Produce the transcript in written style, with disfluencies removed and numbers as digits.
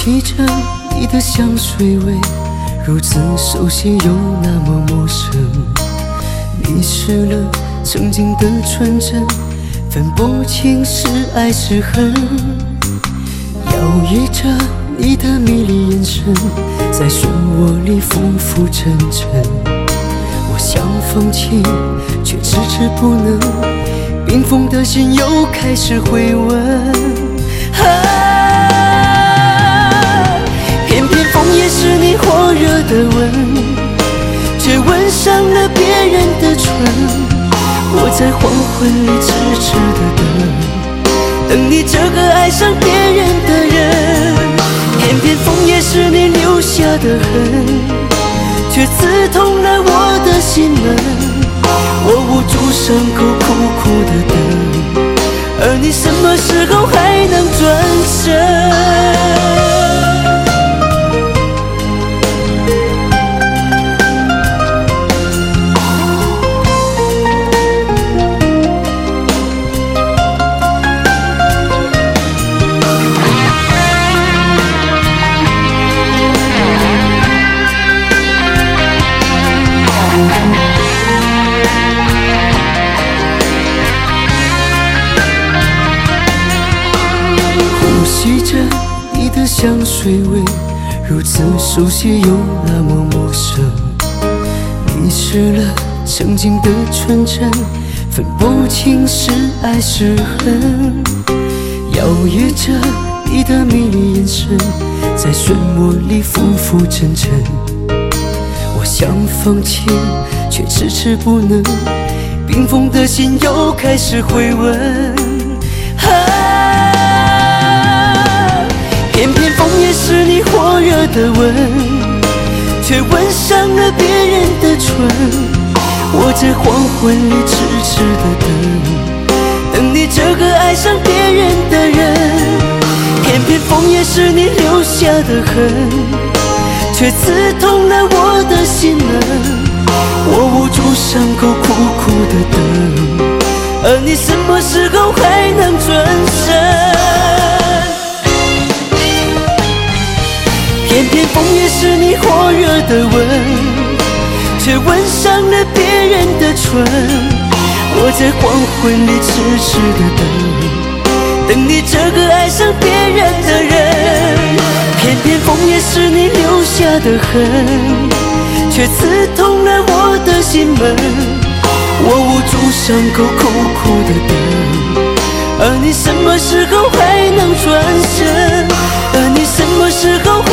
吸着你的香水味，如此熟悉又那么陌生。迷失了曾经的纯真，分不清是爱是恨。摇曳着你的迷离眼神，在漩涡里浮浮沉沉。我想放弃，却迟迟不能，冰封的心又开始回温。偏偏枫叶是你火热的吻，却吻上了别人的唇。我在黄昏里痴痴的等你这个爱上别人的人。偏偏枫叶是你留下的痕，却刺痛了我的心门。我捂住伤口苦苦的等，而你什么时候还能转身？吸着你的香水味，如此熟悉又那么陌生。迷失了曾经的纯真，分不清是爱是恨。摇曳着你的迷离眼神，在漩涡里浮浮沉沉。我想放弃，却迟迟不能，冰封的心又开始回温。偏偏枫叶是你火热的吻，却吻上了别人的唇。我在黄昏里痴痴的等你这个爱上别人的人。偏偏枫叶是你留下的痕，却刺痛了我的心门。我捂住伤口苦苦的等，而你什么时候还能转身？偏偏枫叶是你火热的吻，却吻上了别人的唇。我在黄昏里痴痴的等你这个爱上别人的人。偏偏枫叶是你留下的痕，却刺痛了我的心门。我捂住伤口苦苦的等，而你什么时候还能转身？而你什么时候